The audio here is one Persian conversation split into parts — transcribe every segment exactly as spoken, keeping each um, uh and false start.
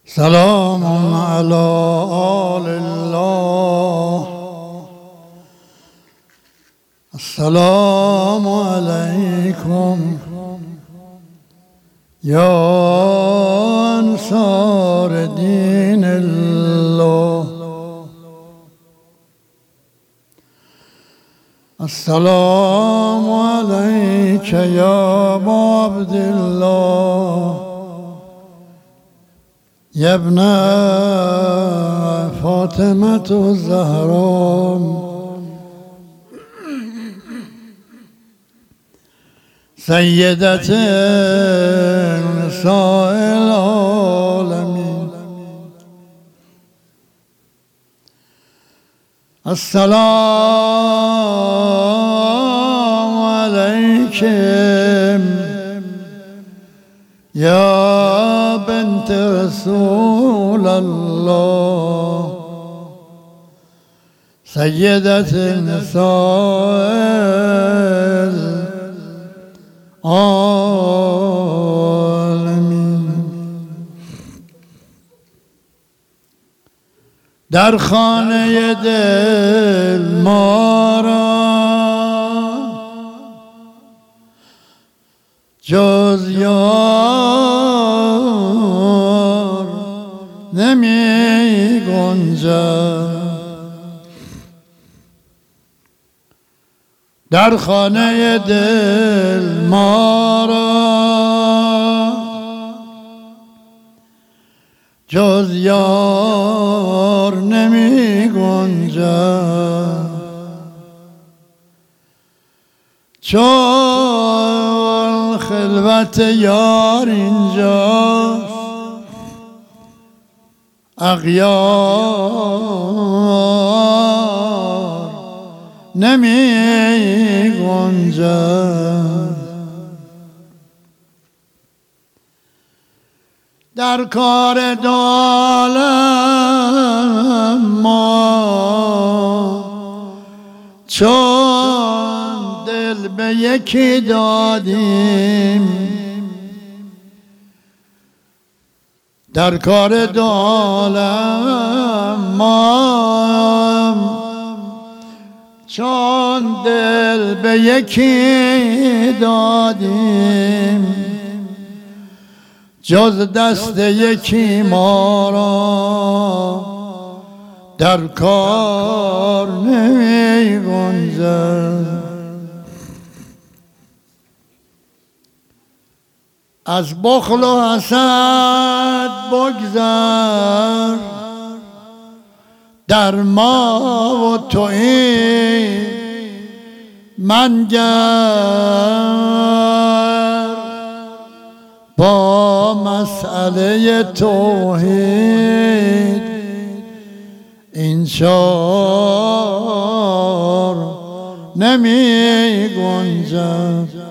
سلام علی آل الله. السلام علیکم یا انصار دین الله. السلام علیک یا ابا عبدالله یا ابن فاطمة الزهراء سیدة نساء العالمین. السلام علیکم یا بنت رسول الله سیدة النساء العالمین. در خانه دل ما را جز یار نمی گنجد. در خانه دل ما را جز یار نمی گنجد. چون خلوت یار اینجاست اغیار نمی گنجد. در کار دالم ما چون دل به یکی دادیم، در کار دالم ما چون دل به یکی دادیم، جز دست یکی ما را در کار نمی گنجد. از بخل و حسد بگذر، در ما و تویی منگر با مسئله توحید انشار نمی گنجد.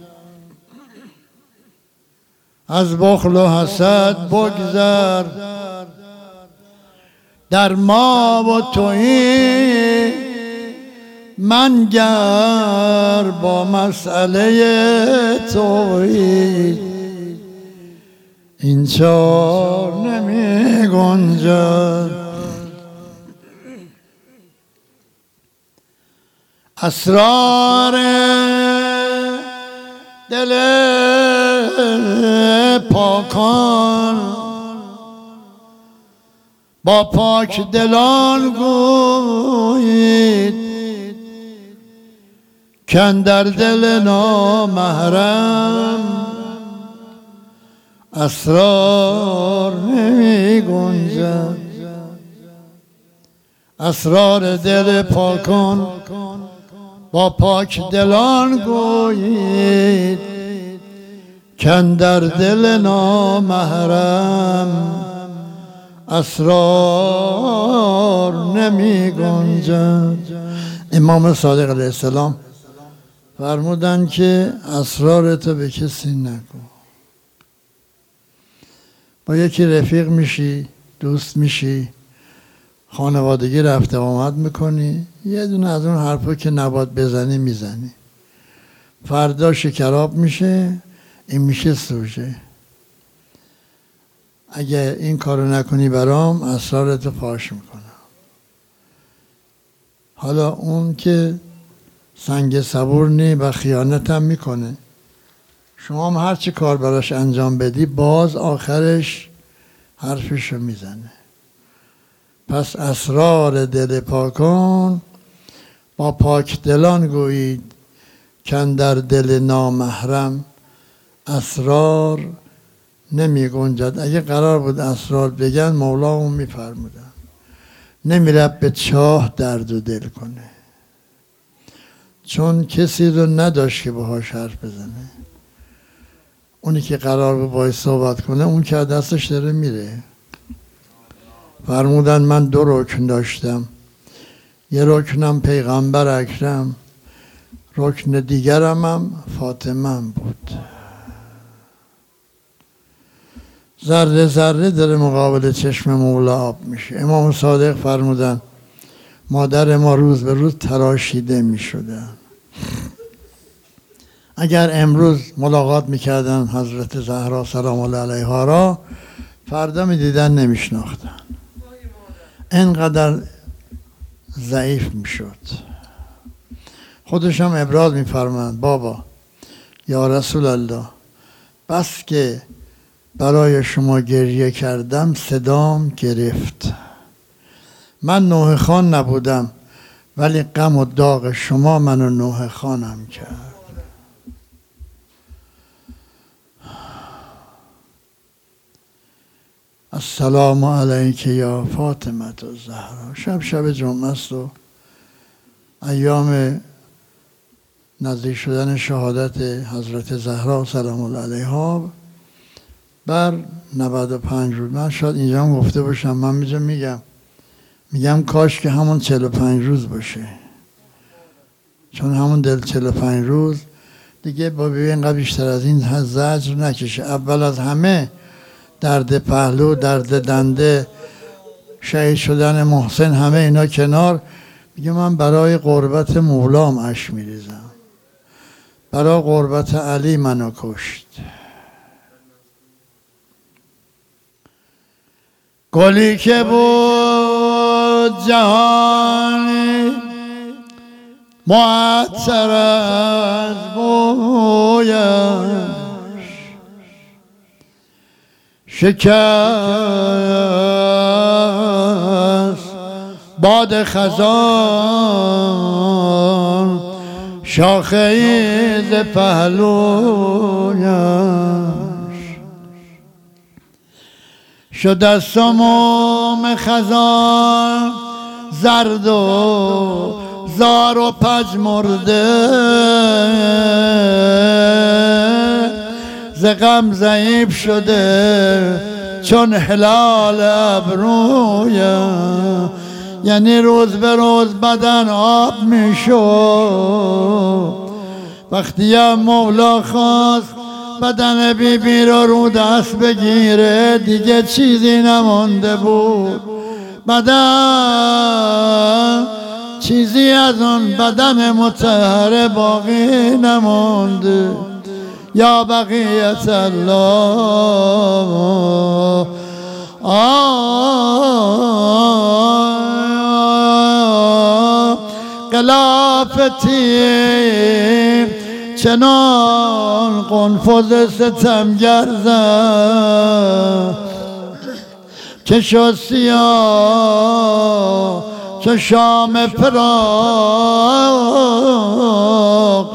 از بخل و حسد بگذر، در ما و تویی منگر با مسئله توحید انشار نمی گنجد. اسرار دل پاکان با پاک دلان گویید، کاندر دل نامحرم اسرار نمی گنجد. اسرار دل پاکان با پاک دلان گویید، کاندر دل نامحرم اسرار نمی گنجد. امام صادق علیه السلام فرمودن که اسرارتو به کسی نگو. با یکی رفیق میشی، دوست میشی، خانوادگی رفته آمد میکنی، یه دونه از اون حرفا که نباید بزنی میزنی، فردا شکراب میشه، این میشه سوژه. اگه این کارو نکنی برام اسرارتو فاش میکنم. حالا اون که سنگ صبور نی و خیانت هم میکنه، شما هم هر چی کار براش انجام بدی باز آخرش حرفشو میزنه. پس اسرار دل پاکان با پاک دلان گویید کن در دل نامحرم اسرار نمی گنجد. اگه قرار بود اسرار بگن مولا اون میفرمودن نمیره به چاه درد و دل کنه، چون کسی رو نداشت که باهاش حرف بزنه. اونی که قرار بود باهاش صحبت کنه اون که دستش داره میره. فرمودن من دو رکن داشتم، یه رکنم پیغمبر اکرم، رکن دیگرم هم فاطمه بود. ذره ذره داره مقابل چشم مولا آب میشه. امام صادق فرمودن مادر ما روز به روز تراشیده میشدن. اگر امروز ملاقات میکردن حضرت زهرا سلام الله علیها را، فردا میدیدن نمیشناختن، اینقدر ضعیف میشد. خودش هم ابراز میفرمند بابا یا رسول الله بس که برای شما گریه کردم صدام گرفت. من نوحه خان نبودم ولی غم و داغ شما منو نوحه خانم کرد. السلام علیک یا فاطمه الزهرا. شب شب جمعه است و ایام نزدیک شدن شهادت حضرت زهرا سلام الله علیها بر نود و پنج روز. من شاید اینجا هم گفته باشم، من میجا میگم میگم کاش که همون چهل و پنج روز باشه، چون همون دل چهل و پنج روز دیگه با ببین اینقدر بیشتر از این زجر نکشه. اول از همه درد پهلو، درد دنده، شهید شدن محسن، همه اینا کنار، میگه من برای قربت مولام اشک میریزم، برای قربت علی منو کشت. گلی که بود جهانی معطر از بویش، شکست باد خزان شاخه ز پهلویش، شد از سموم خزان زرد و زار و پژمرده، ز غم ضعیف شده چون هلال ابرویم. یعنی روز به روز بدن آب میشد. وقتی هم مولا خواست بدن بی بی رو رو دست بگیره دیگه چیزی نمانده بود. بدن چیزی از اون بدن مطهر باقی نمانده. یا بقیت الله قلافتی چنان قنفذ ستمگر زد که شد سیاه چو شام فراق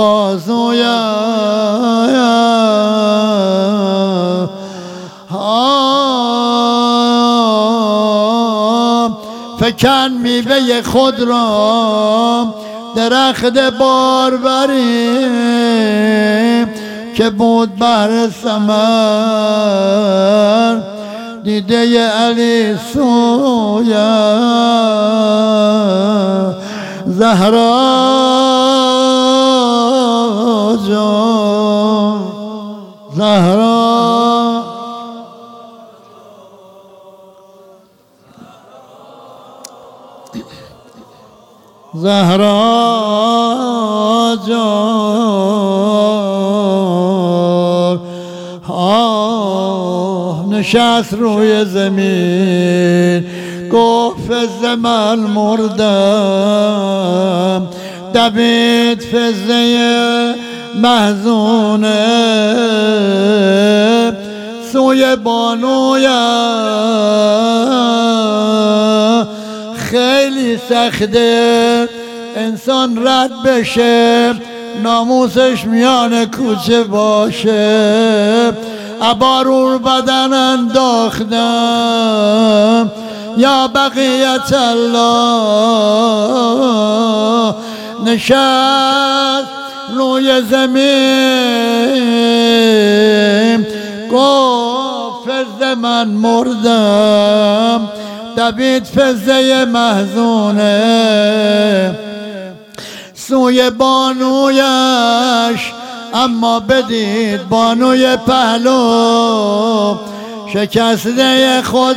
بازویم. فکن میوه خود را درخت باربری که بود بهر ثمر دیده علی سویم. زهرا جان زهرا زهرا جان آه نشست روی زمین گفت فزه من مردم، دوید فزه محزونه سوی بانوی خیلی سخته انسان رد بشه ناموسش میان کوچه باشه. عبارور بدن انداختم یا بقیت الله، نشست روی زمین گفت فزه من مردم، دوید فزه محزونه سوی بانویش، اما بدید بانوی پهلو شکسته خود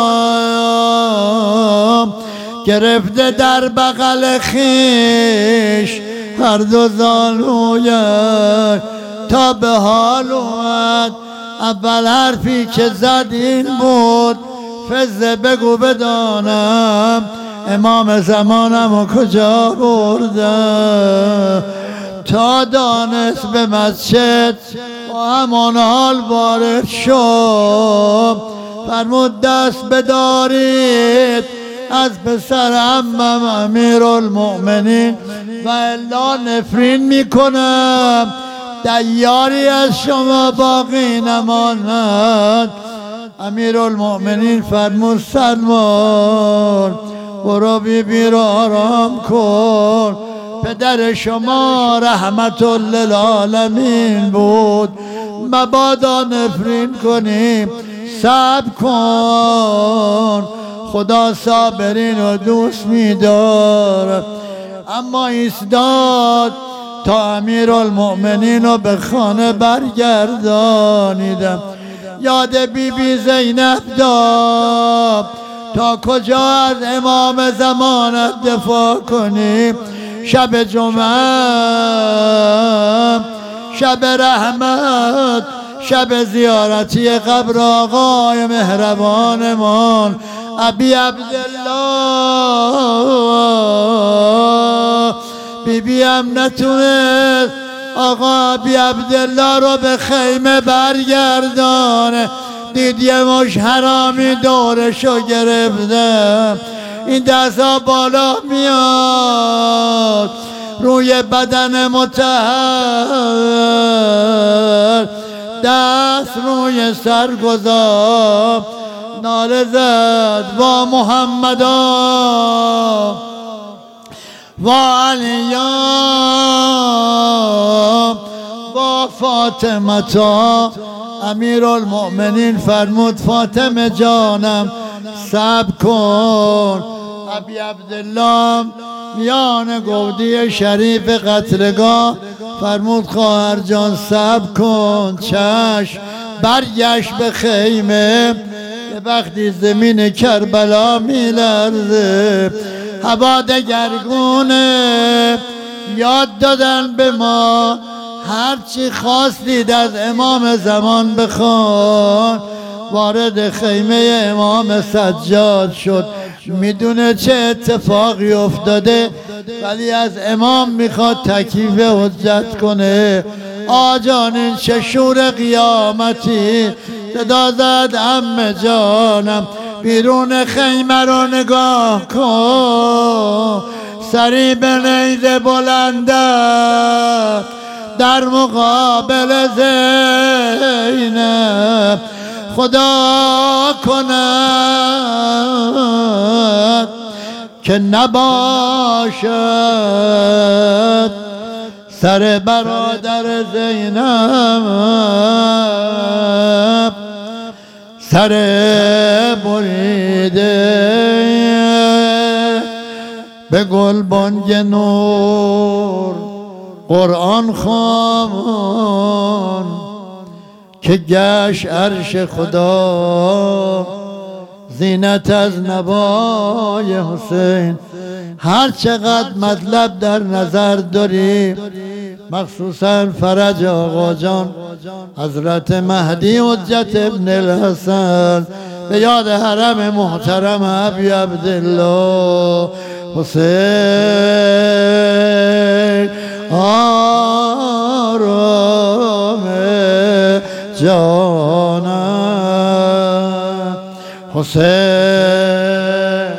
را گرفته در بغل خیش هر دو زانویش تا به حال اومد. اول حرفی که زد این بود فزه بگو بدانم امام زمانم و کجا بردم. تا دانست به مسجد با همان حال وارد شد، فرمود دست بدارید از پسر عمم امیرالمؤمنین و الا نفرین میکنم دیاری از شما باقی نماند. امیرالمؤمنین فرمود سلمان برو بی بی را آرام کن، پدر شما رحمت للعالمین بود، مبادا نفرین کنیم، صبر کن، خدا صابرین و دوست می‌دارد. اما ایستاد تا امیرالمؤمنین رو به خانه برگردانیدم. یاد بی بی زینب داد تا کجا از امام زمانت دفاع کنیم. شب جمعه، شب رحمت، شب زیارتی قبر آقای مهربانمان ابی عبدالله. بی بی هم نتونست آقا ابی عبدالله رو به خیمه برگردانه، دید یه مش حرامی دورشو گرفته، این دستا بالا میاد روی بدن مطهر، دست روی سر گذاشت ناله زد با محمدا و علیا با فاطمتا. امیرالمؤمنین فرمود فاطمه جانم صبر کن. ابی عبدالله میان گودی شریف قتلگاه فرمود خواهر جان صبر کن. چشم برگشت به خیمه، یه وقتی زمین کربلا میلرزه، هوا دگرگونه، یاد دادن به ما هرچی خواستید از امام زمان بخوان. وارد خیمه امام سجاد شد، میدونه چه اتفاقی افتاده ولی از امام میخواد تکلیف حجت کنه. آجان این چه شور قیامتی، صدا زد عمه جانم بیرون خیمه رو نگاه کن، سری به نیزه بلنده در مقابل زینب خدا کند که نباشد سر برادر زینب سر بریده به گلبانگ نور قرآن خوان که گشت عرش خدا زینت از نوای حسین. هر چقدر مطلب در نظر داری مخصوصا فرج آقا جان، حضرت مهدی حجت ابن الحسن، به یاد حرم محترم ابی عبدالله حسین آرام جانم، حسین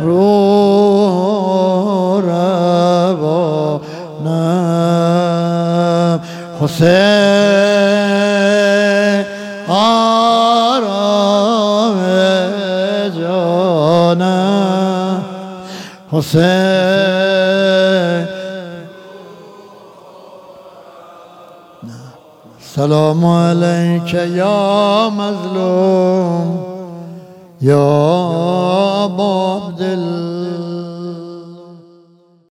رو روانم، حسین آرام جانم، حسین سلام علیک یا مظلوم یا ابا عبدالله.